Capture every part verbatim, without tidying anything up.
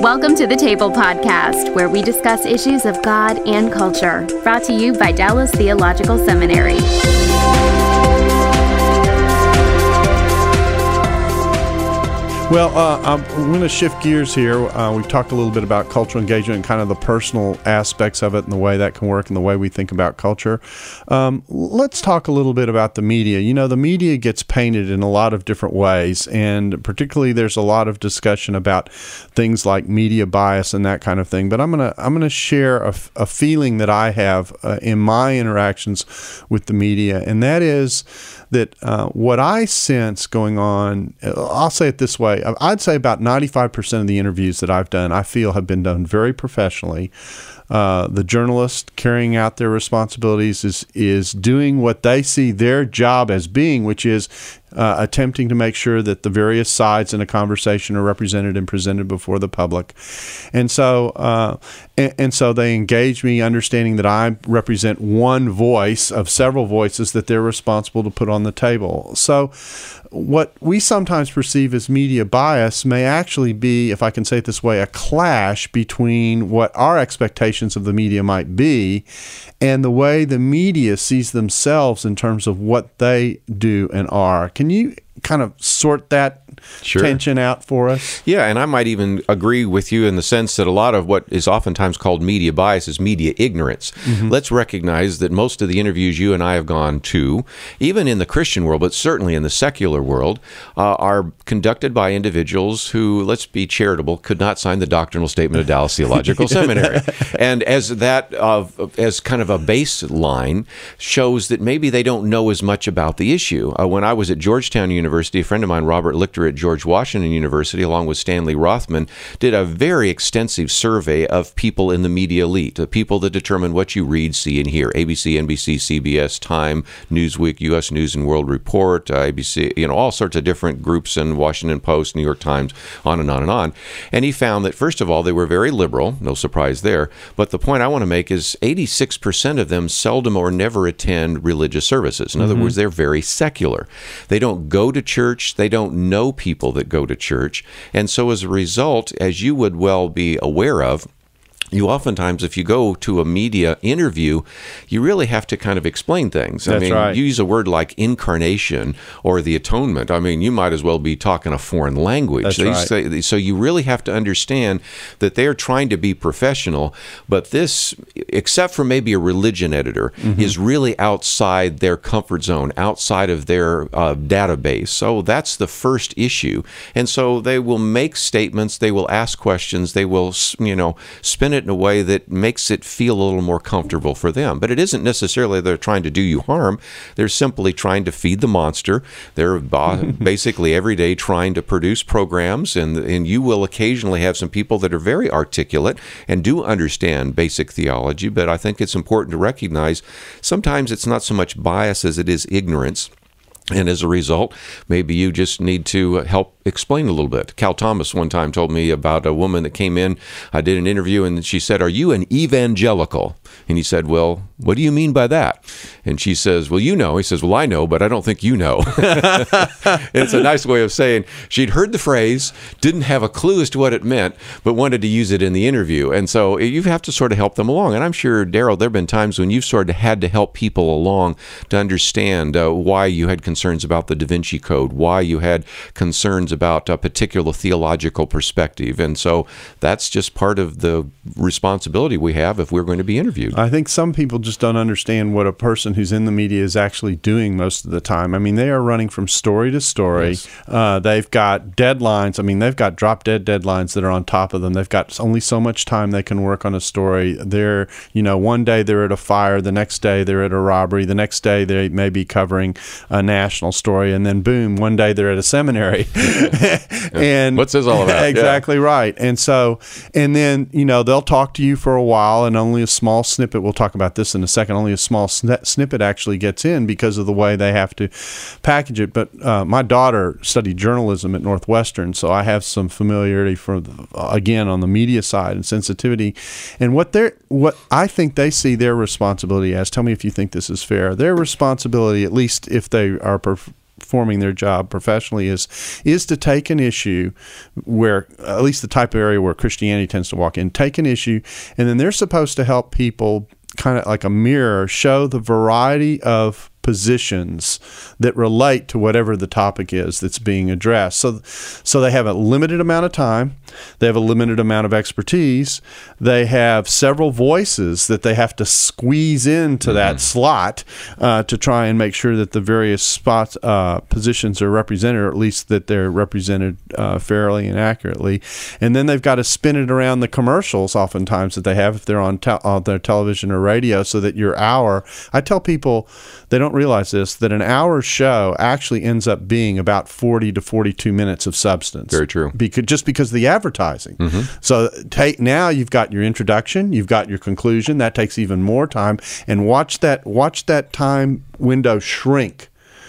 Welcome to the Table Podcast, where we discuss issues of God and culture. Brought to you by Dallas Theological Seminary. Well, uh, I'm, I'm going to shift gears here. Uh, we've talked a little bit about cultural engagement and kind of the personal aspects of it and the way that can work and the way we think about culture. Um, let's talk a little bit about the media. You know, the media gets painted in a lot of different ways, and particularly there's a lot of discussion about things like media bias and that kind of thing. But I'm going to I'm going to share a, a feeling that I have uh, in my interactions with the media, and that is that uh, what I sense going on, I'll say it this way, I'd say about ninety-five percent of the interviews that I've done, I feel have been done very professionally. Uh, the journalist carrying out their responsibilities is is doing what they see their job as being, which is uh, attempting to make sure that the various sides in a conversation are represented and presented before the public. And so, uh, and, and so they engage me, understanding that I represent one voice of several voices that they're responsible to put on the table. So what we sometimes perceive as media bias may actually be, if I can say it this way, a clash between what our expectations of the media might be and the way the media sees themselves in terms of what they do and are. Can you kind of sort that Sure. tension out for us? Yeah, and I might even agree with you in the sense that a lot of what is oftentimes called media bias is media ignorance. Mm-hmm. Let's recognize that most of the interviews you and I have gone to, even in the Christian world, but certainly in the secular world, uh, are conducted by individuals who, let's be charitable, could not sign the doctrinal statement of Dallas Theological Seminary. And as that, uh, as kind of a baseline, shows that maybe they don't know as much about the issue. Uh, when I was at Georgetown University, a friend of mine, Robert Lichter at George Washington University, along with Stanley Rothman, did a very extensive survey of people in the media elite, the people that determine what you read, see, and hear. A B C, N B C, C B S, Time, Newsweek, U S News and World Report, uh, A B C, you know, all sorts of different groups, and Washington Post, New York Times, on and on and on. And he found that, first of all, they were very liberal, no surprise there. But the point I want to make is eighty-six percent of them seldom or never attend religious services. In mm-hmm. other words, they're very secular. They don't go to church. They don't know people that go to church. And so as a result, as you would well be aware of, you oftentimes, if you go to a media interview, you really have to kind of explain things. That's I mean, right. You use a word like incarnation or the atonement. I mean, you might as well be talking a foreign language. That's They right. say, so you really have to understand that they're trying to be professional, but this, except for maybe a religion editor, mm-hmm. is really outside their comfort zone, outside of their uh, database. So that's the first issue. And so they will make statements, they will ask questions, they will, you know, spin it in a way that makes it feel a little more comfortable for them. But it isn't necessarily they're trying to do you harm. They're simply trying to feed the monster. They're basically every day trying to produce programs, and and you will occasionally have some people that are very articulate and do understand basic theology, but I think it's important to recognize sometimes it's not so much bias as it is ignorance. And as a result, maybe you just need to help explain a little bit. Cal Thomas one time told me about a woman that came in. I did an interview, and she said, "Are you an evangelical?" And he said, "Well, what do you mean by that?" And she says, "Well, you know." He says, "Well, I know, but I don't think you know." It's a nice way of saying she'd heard the phrase, didn't have a clue as to what it meant, but wanted to use it in the interview. And so you have to sort of help them along. And I'm sure, Daryl, there have been times when you've sort of had to help people along to understand uh, why you had concerns about the Da Vinci Code, why you had concerns about a particular theological perspective. And so that's just part of the responsibility we have if we're going to be interviewed. I think some people just don't understand what a person who's in the media is actually doing most of the time. I mean, they are running from story to story. Yes. Uh, they've got deadlines. I mean, they've got drop-dead deadlines that are on top of them. They've got only so much time they can work on a story. They're, you know, one day they're at a fire, the next day they're at a robbery, the next day they may be covering a national story, and then boom, one day they're at a seminary. And what's this all about? Exactly yeah. right. And so, and then, you know, they'll talk to you for a while, and only a small snippet, we'll talk about this in a second, only a small sn- snippet actually gets in because of the way they have to package it. But uh, my daughter studied journalism at Northwestern, so I have some familiarity for, the, again, on the media side and sensitivity. And what they're, what I think they see their responsibility as, tell me if you think this is fair, their responsibility, at least if they are per- performing their job professionally is is to take an issue where, at least the type of area where Christianity tends to walk in, take an issue, and then they're supposed to help people, kind of like a mirror, show the variety of positions that relate to whatever the topic is that's being addressed. So, so they have a limited amount of time, they have a limited amount of expertise, they have several voices that they have to squeeze into mm-hmm. that slot uh, to try and make sure that the various spots, uh, positions are represented, or at least that they're represented uh, fairly and accurately. And then they've got to spin it around the commercials oftentimes that they have if they're on, te- on their television or radio, so that your hour, I tell people, they don't realize this, that an hour show actually ends up being about forty to forty-two minutes of substance. Very true. Because, just because of the advertising. Mm-hmm. So take, now you've got your introduction, you've got your conclusion. That takes even more time. And watch that watch that time window shrink.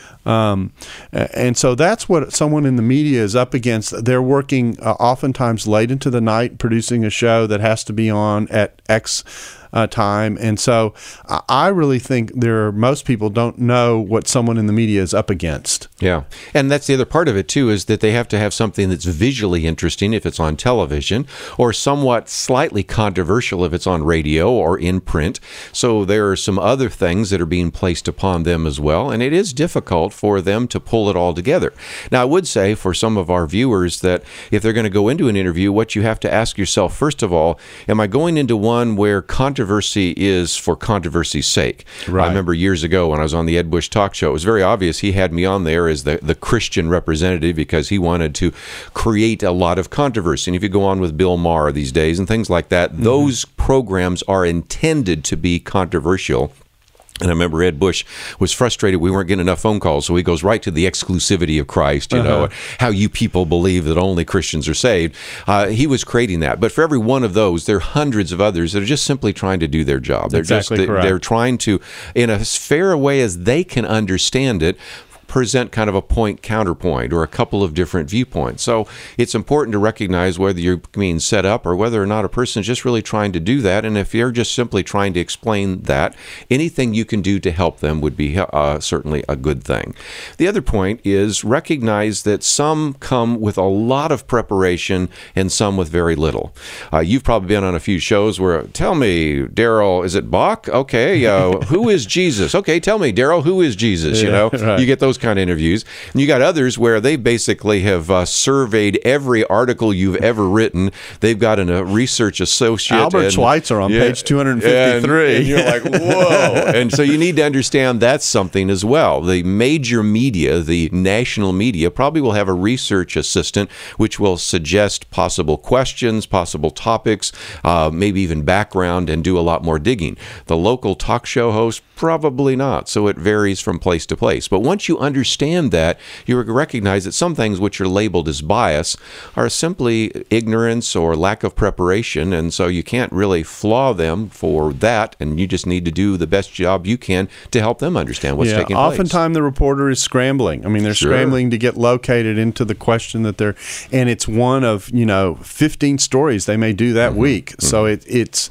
Um, and so that's what someone in the media is up against. They're working uh, oftentimes late into the night producing a show that has to be on at X Uh, time. And so I really think there are, most people don't know what someone in the media is up against. Yeah. And that's the other part of it, too, is that they have to have something that's visually interesting if it's on television, or somewhat slightly controversial if it's on radio or in print. So there are some other things that are being placed upon them as well. And it is difficult for them to pull it all together. Now, I would say for some of our viewers that if they're going to go into an interview, what you have to ask yourself, first of all, am I going into one where controversy Controversy is for controversy's sake? Right. I remember years ago when I was on the Ed Bush talk show, it was very obvious he had me on there as the, the Christian representative because he wanted to create a lot of controversy. And if you go on with Bill Maher these days and things like that, mm-hmm. those programs are intended to be controversial. And I remember Ed Bush was frustrated we weren't getting enough phone calls, so he goes right to the exclusivity of Christ, you uh-huh. know, how you people believe that only Christians are saved. Uh, he was creating that. But for every one of those, there are hundreds of others that are just simply trying to do their job. They're exactly just correct. They're trying to, in as fair a way as they can understand it, present kind of a point counterpoint or a couple of different viewpoints. So it's important to recognize whether you're being set up or whether or not a person is just really trying to do that. And if you're just simply trying to explain that, anything you can do to help them would be uh, certainly a good thing. The other point is recognize that some come with a lot of preparation and some with very little. Uh, you've probably been on a few shows where, tell me, Daryl, is it Bach? Okay. Uh, who is Jesus? Okay, tell me, Daryl, who is Jesus? You know, yeah, right. You get those kind of interviews. And you got others where they basically have uh, surveyed every article you've ever written. They've got an, a research associate. Albert and, Schweitzer on yeah, page two hundred fifty-three. And, and you're like, whoa. And so you need to understand that's something as well. The major media, the national media, probably will have a research assistant which will suggest possible questions, possible topics, uh, maybe even background, and do a lot more digging. The local talk show host, probably not. So it varies from place to place. But once you understand that, you recognize that some things which are labeled as bias are simply ignorance or lack of preparation, and so you can't really flaw them for that, and you just need to do the best job you can to help them understand what's yeah, taking place. Oftentimes the reporter is scrambling. I mean, they're Sure. scrambling to get located into the question that they're, and it's one of, you know, fifteen stories they may do that mm-hmm. week. Mm-hmm. So it, it's,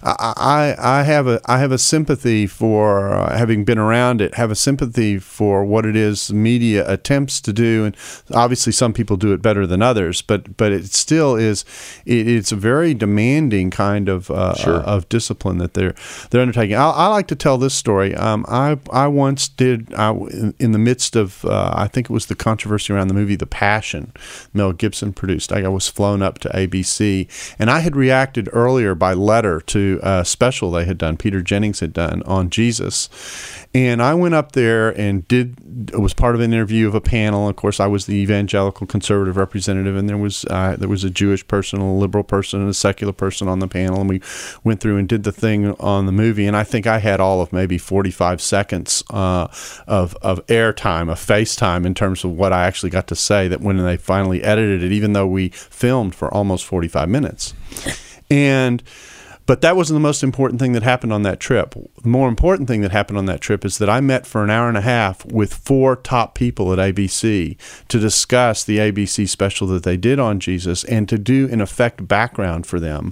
I, I, I have a, I have a sympathy for, uh, having been around it, have a sympathy for what it is media attempts to do, and obviously some people do it better than others, but but it still is it, it's a very demanding kind of uh, sure. uh, of discipline that they're they're undertaking. I, I like to tell this story. Um, I I once did I, in, in the midst of uh, I think it was the controversy around the movie The Passion, Mel Gibson produced. I was flown up to A B C, and I had reacted earlier by letter to a special they had done, Peter Jennings had done on Jesus. And I went up there and did was part of an interview of a panel. Of course, I was the evangelical conservative representative, and there was uh, there was a Jewish person, a liberal person, and a secular person on the panel. And we went through and did the thing on the movie. And I think I had all of maybe forty-five seconds uh, of of airtime, of FaceTime, in terms of what I actually got to say. That when they finally edited it, even though we filmed for almost forty-five minutes, and But that wasn't the most important thing that happened on that trip. The more important thing that happened on that trip is that I met for an hour and a half with four top people at A B C to discuss the A B C special that they did on Jesus and to do, in effect, background for them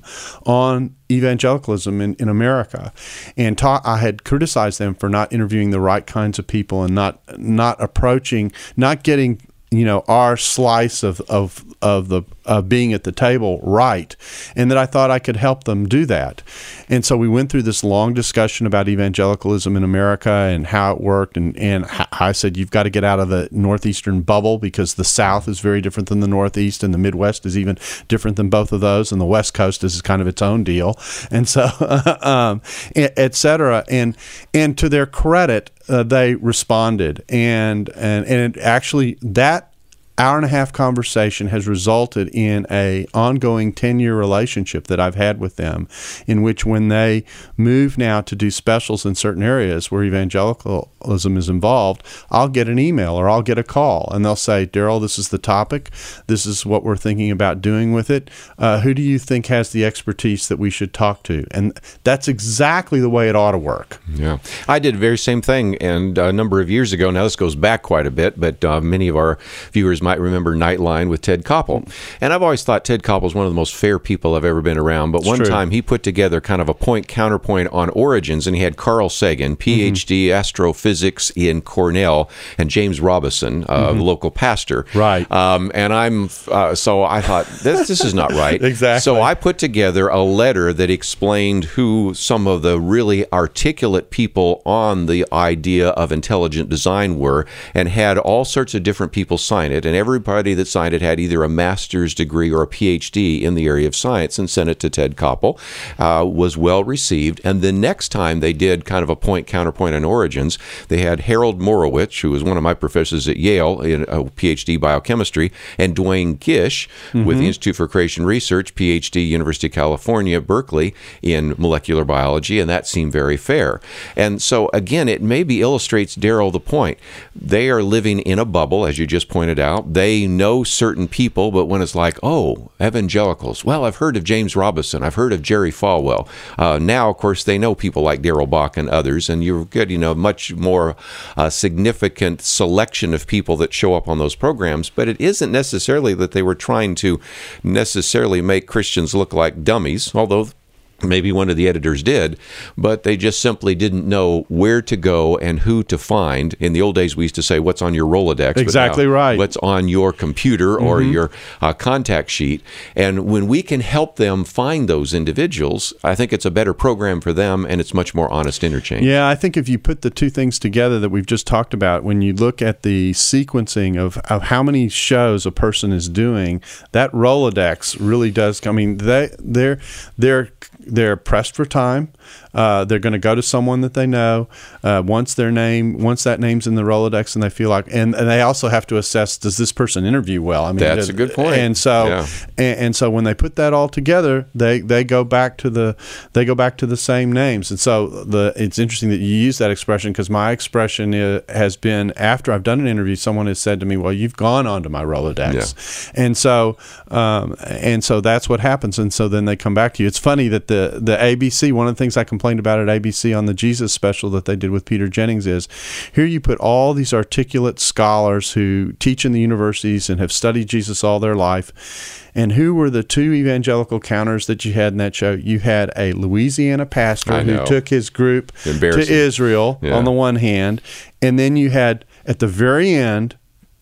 on evangelicalism in, in America. And ta- I had criticized them for not interviewing the right kinds of people and not not approaching, not getting, you know, our slice of, of, of the of being at the table right, and that I thought I could help them do that. And so we went through this long discussion about evangelicalism in America and how it worked, and, and I said, you've got to get out of the Northeastern bubble because the South is very different than the Northeast, and the Midwest is even different than both of those, and the West Coast is kind of its own deal, and so, um, et cetera. And, and to their credit, uh, they responded, and, and, and it actually, that hour and a half conversation has resulted in a ongoing ten-year relationship that I've had with them, in which when they move now to do specials in certain areas where evangelicalism is involved, I'll get an email or I'll get a call, and they'll say, Daryl, this is the topic. This is what we're thinking about doing with it. Uh, who do you think has the expertise that we should talk to? And that's exactly the way it ought to work. Yeah. I did the very same thing, and a number of years ago, now this goes back quite a bit, but uh, many of our viewers might remember Nightline with Ted Koppel. And I've always thought Ted Koppel is one of the most fair people I've ever been around. But It's one true. time he put together kind of a point counterpoint on origins, and he had Carl Sagan, P H D mm-hmm. astrophysics in Cornell, and James Robison, uh, mm-hmm. the local pastor. Right. Um, and I'm uh, so I thought this this is not right. Exactly. So I put together a letter that explained who some of the really articulate people on the idea of intelligent design were, and had all sorts of different people sign it. And everybody that signed it had either a master's degree or a P H D in the area of science, and sent it to Ted Koppel. Uh, was well received. And the next time they did kind of a point counterpoint on origins, they had Harold Morowitz, who was one of my professors at Yale in a P H D biochemistry, and Dwayne Gish mm-hmm. with the Institute for Creation Research, P H D, University of California, Berkeley, in molecular biology, and that seemed very fair. And so again, it maybe illustrates, Daryl, the point. They are living in a bubble, as you just pointed out. They know certain people, but when it's like, oh, evangelicals, well, I've heard of James Robison, I've heard of Jerry Falwell. Uh, now, of course, they know people like Darrell Bach and others, and you're getting a much more uh, significant selection of people that show up on those programs. But it isn't necessarily that they were trying to necessarily make Christians look like dummies, although maybe one of the editors did, but they just simply didn't know where to go and who to find. In the old days, we used to say, what's on your Rolodex? Exactly but now, right. What's on your computer or mm-hmm. your uh, contact sheet? And when we can help them find those individuals, I think it's a better program for them, and it's much more honest interchange. Yeah, I think if you put the two things together that we've just talked about, when you look at the sequencing of, of how many shows a person is doing, that Rolodex really does, I mean, they, they're, they're, they're pressed for time. Uh, they're going to go to someone that they know. Uh, once their name, once that name's in the Rolodex, and they feel like, and, and they also have to assess: does this person interview well? I mean, that's a good point. And so, yeah. and, and so when they put that all together, they they go back to the they go back to the same names. And so the it's interesting that you use that expression, because my expression is, has been, after I've done an interview, someone has said to me, "Well, you've gone onto my Rolodex," yeah. and so um, and so that's what happens. And so then they come back to you. It's funny that the the A B C, one of the things I complained about at A B C on the Jesus special that they did with Peter Jennings is, here you put all these articulate scholars who teach in the universities and have studied Jesus all their life, and who were the two evangelical counters that you had in that show? You had a Louisiana pastor who took his group to Israel yeah. on the one hand, and then you had at the very end,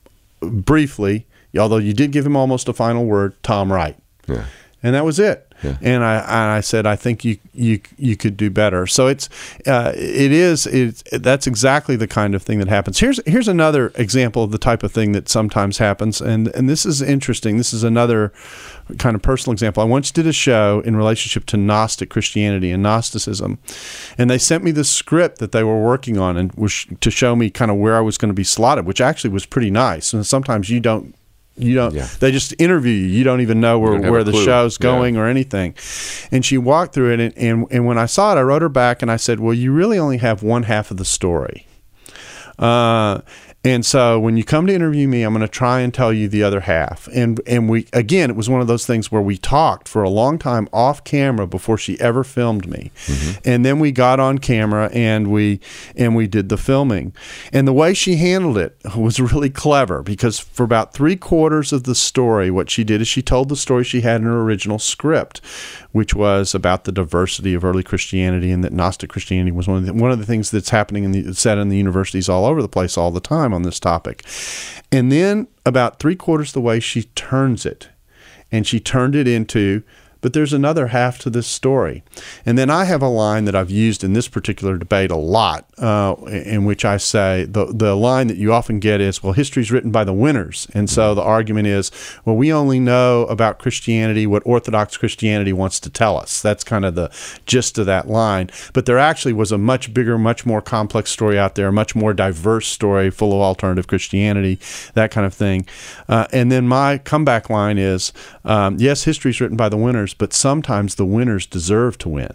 briefly, although you did give him almost a final word, Tom Wright. Yeah. And that was it. Yeah. And I and I said, I think you you you could do better. So it's uh, it is it's, that's exactly the kind of thing that happens. Here's here's another example of the type of thing that sometimes happens, and and this is interesting. This is another kind of personal example. I once did a show in relationship to Gnostic Christianity and Gnosticism, and they sent me the script that they were working on, and was to show me kind of where I was going to be slotted, which actually was pretty nice. And sometimes you don't. You don't. Yeah. They just interview you. You don't even know where, where the show's going yeah. or anything. And she walked through it, and, and and when I saw it, I wrote her back and I said, "Well, you really only have one half of the story." Uh, And so when you come to interview me, I'm going to try and tell you the other half. And and we again, it was one of those things where we talked for a long time off camera before she ever filmed me. Mm-hmm. And then we got on camera and we and we did the filming. And the way she handled it was really clever, because for about three quarters of the story, what she did is she told the story she had in her original script, which was about the diversity of early Christianity, and that Gnostic Christianity was one of the, one of the things that's happening in the set in the universities all over the place all the time on this topic. And then about three quarters of the way, she turns it, and she turned it into, but there's another half to this story. And then I have a line that I've used in this particular debate a lot, uh, in which I say, the the line that you often get is, well, history's written by the winners. And so the argument is, well, we only know about Christianity what Orthodox Christianity wants to tell us. That's kind of the gist of that line. But there actually was a much bigger, much more complex story out there, a much more diverse story full of alternative Christianity, that kind of thing. Uh, and then my comeback line is, um, yes, history's written by the winners, but sometimes the winners deserve to win.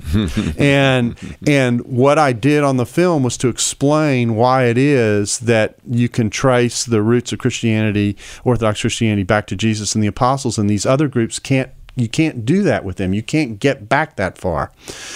and and what I did on the film was to explain why it is that you can trace the roots of Christianity, Orthodox Christianity, back to Jesus and the apostles, and these other groups can't. You can't do that with them. You can't get back that far.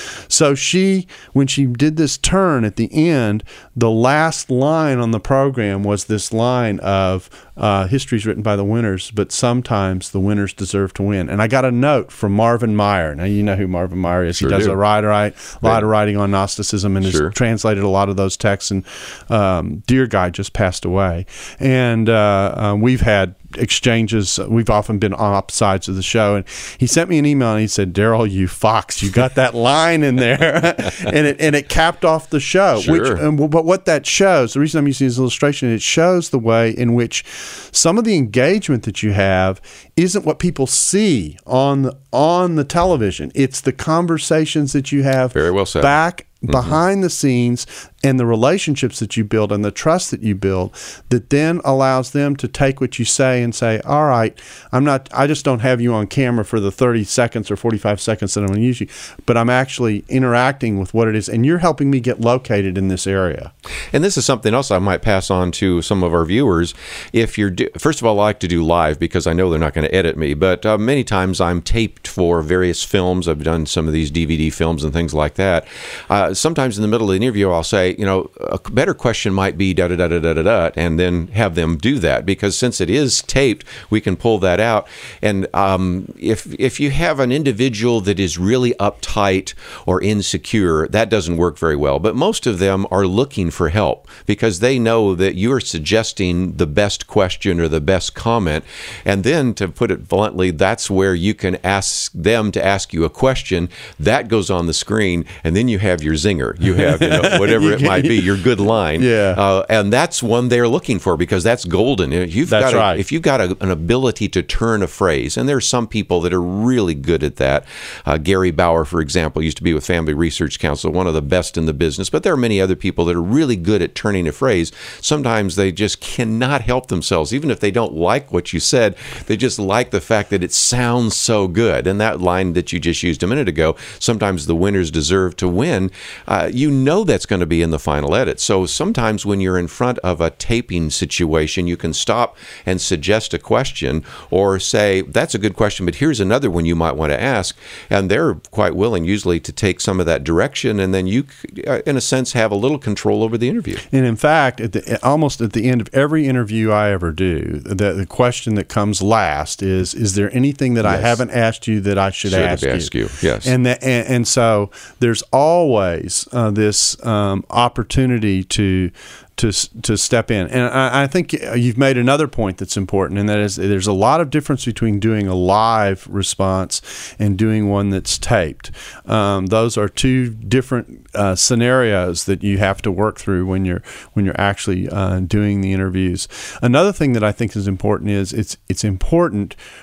So she, when she did this turn at the end, the last line on the program was this line of, uh, history's written by the winners, but sometimes the winners deserve to win. And I got a note from Marvin Meyer. Now, you know who Marvin Meyer is. Sure he does do. a lot, right, a lot of writing on Gnosticism and Sure. has translated a lot of those texts. And um, dear guy just passed away. And uh, uh, we've had exchanges. We've often been on opposite sides of the show, and he sent me an email and he said, "Daryl, you fox, you got that line in there," and it and it capped off the show. Sure. Which, um, but what that shows, the reason I'm using this illustration, it shows the way in which some of the engagement that you have isn't what people see on the, on the television. It's the conversations that you have Very well said. back behind mm-hmm. the scenes, and the relationships that you build and the trust that you build, that then allows them to take what you say and say, all right, I'm not, I just don't have you on camera for the thirty seconds or forty-five seconds that I'm going to use you, but I'm actually interacting with what it is, and you're helping me get located in this area. And this is something else I might pass on to some of our viewers. If you're, do, first of all, I like to do live because I know they're not going to edit me, but uh, many times I'm taped for various films. I've done some of these D V D films and things like that. Uh, sometimes in the middle of the interview, I'll say, you know, a better question might be da da da da da da da, and then have them do that, because since it is taped, we can pull that out. And um, if if you have an individual that is really uptight or insecure, that doesn't work very well. But most of them are looking for help because they know that you are suggesting the best question or the best comment. And then, to put it bluntly, that's where you can ask them to ask you a question that goes on the screen, and then you have your zinger. You have, you know, whatever it might be, your good line. Yeah. Uh, and that's one they're looking for, because that's golden. If you've That's got a, right. If you've got a, an ability to turn a phrase, and there's some people that are really good at that. Uh, Gary Bauer, for example, used to be with Family Research Council, one of the best in the business, but there are many other people that are really good at turning a phrase. Sometimes they just cannot help themselves. Even if they don't like what you said, they just like the fact that it sounds so good. And that line that you just used a minute ago, sometimes the winners deserve to win, uh, you know that's going to be in the final edit. So sometimes when you're in front of a taping situation, you can stop and suggest a question, or say, that's a good question, but here's another one you might want to ask. And they're quite willing usually to take some of that direction, and then you, in a sense, have a little control over the interview. And in fact, at the, almost at the end of every interview I ever do, the, the question that comes last is, is there anything that yes. I haven't asked you that I should, should ask, ask you? you? Yes. And, that, and, and so there's always uh, this um, opportunity to to to step in. And I, I think you've made another point that's important, and that is there's a lot of difference between doing a live response and doing one that's taped. Um, those are two different uh, scenarios that you have to work through when you're when you're actually uh, doing the interviews. Another thing that I think is important is it's it's important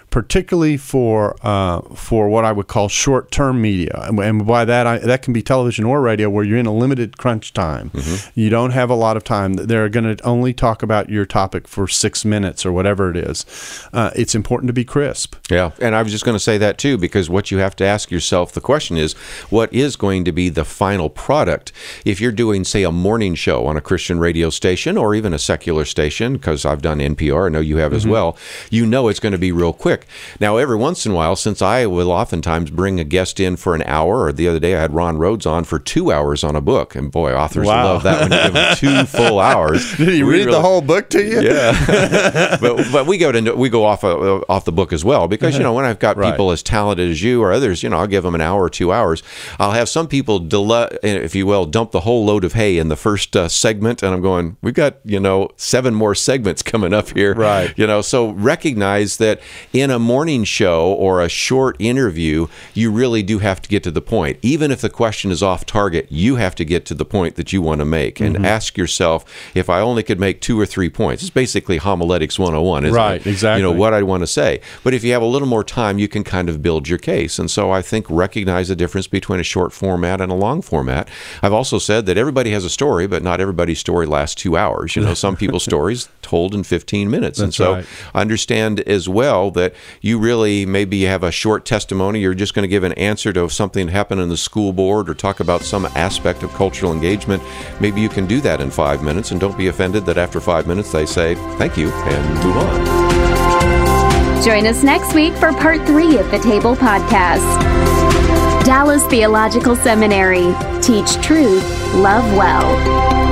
particularly for uh, for what I would call short-term media. And, and by that, I, that can be television or radio, where you're in a limited crunch time. Mm-hmm. You don't have a lot of time. They're going to only talk about your topic for six minutes or whatever it is. Uh, it's important to be crisp. Yeah, and I was just going to say that too, because what you have to ask yourself, the question is, what is going to be the final product? If you're doing, say, a morning show on a Christian radio station or even a secular station, because I've done N P R, I know you have mm-hmm. as well, you know it's going to be real quick. Now, every once in a while, since I will oftentimes bring a guest in for an hour, or the other day I had Ron Rhodes on for two hours on a book, and boy, authors wow. love that when you give them two full hours. Did he we read really, the whole book to you? Yeah, but but we go to we go off uh, off the book as well, because you know when I've got right. people as talented as you or others, you know, I'll give them an hour or two hours. I'll have some people, del- if you will, dump the whole load of hay in the first uh, segment, and I'm going, we've got you know seven more segments coming up here, right? You know, so recognize that in a morning show or a short interview, you really do have to get to the point. Even if the question is off target, you have to get to the point that you want to make, and mm-hmm. ask yourself, if I only could make two or three points. It's basically homiletics one oh one, isn't right, it? Right, exactly. You know, what I want to say. But if you have a little more time, you can kind of build your case. And so I think recognize the difference between a short format and a long format. I've also said that everybody has a story, but not everybody's story lasts two hours. You know, some people's stories told in fifteen minutes. That's and so right. understand as well that you really maybe have a short testimony. You're just going to give an answer to something that happened in the school board or talk about some aspect of cultural engagement. Maybe you can do that in five minutes, and don't be offended that after five minutes they say thank you and move on. Join us next week for part three of the Table Podcast. Dallas Theological Seminary. Teach truth, love well.